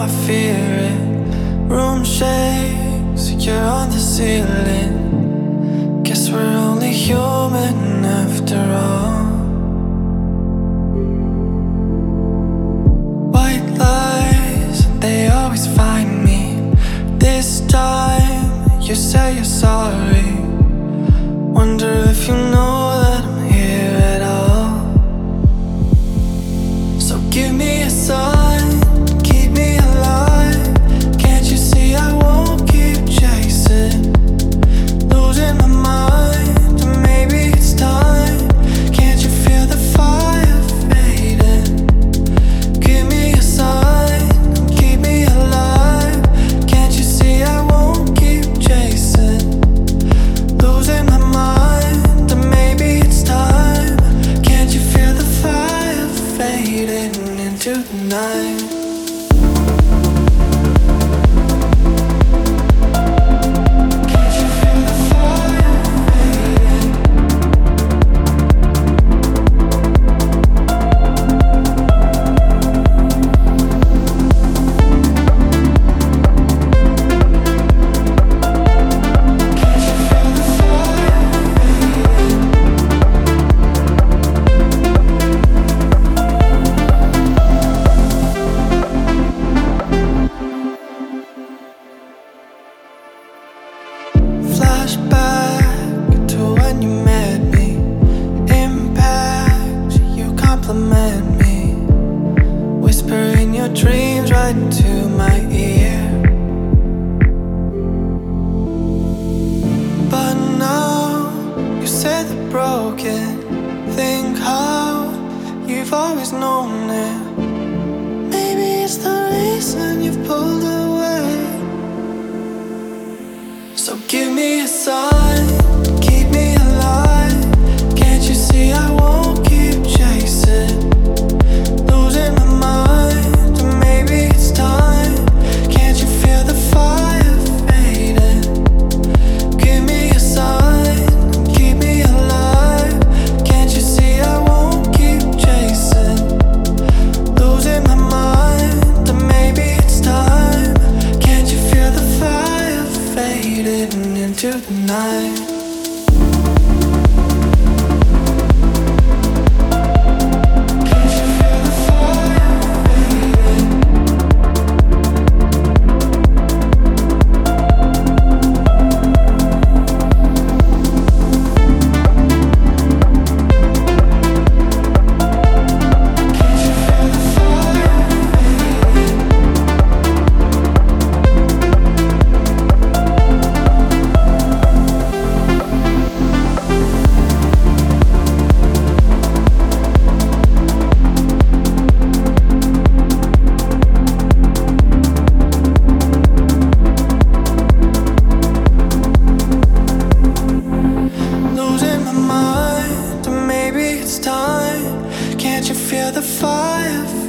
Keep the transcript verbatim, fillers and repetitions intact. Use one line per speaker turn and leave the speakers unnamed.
I fear it. Room shakes, you're on the ceiling. Guess we're only human after all. White lies, they always find me. This time, you say you're sorry. Wonder if you know that I'm here at all. So give me a sign, keep me alive. Can't you see I won't keep chasing? Losing my mind, or maybe it's time. Can't you feel the fire fading? Give me a sign, keep me alive. Can't you see I won't keep chasing? Losing my mind, or maybe it's time. Can't you feel the fire fading into the night? Flashback to when you met me. Impact, you compliment me. Whisper in your dreams right into my ear. But now you say they're broken. Think how you've always known it. Maybe it's the reason you've pulled away. So give me a sign, keep me alive. Can't you see I won't keep chasing? Losing my mind, or maybe it's time. Can't you feel the fire fading? Give me a sign, keep me alive. Can't you see I won't keep chasing? Losing my mind, or maybe it's time. Can't you feel the fire fading into the night? Losing my mind, or maybe it's time. Can't you feel the fire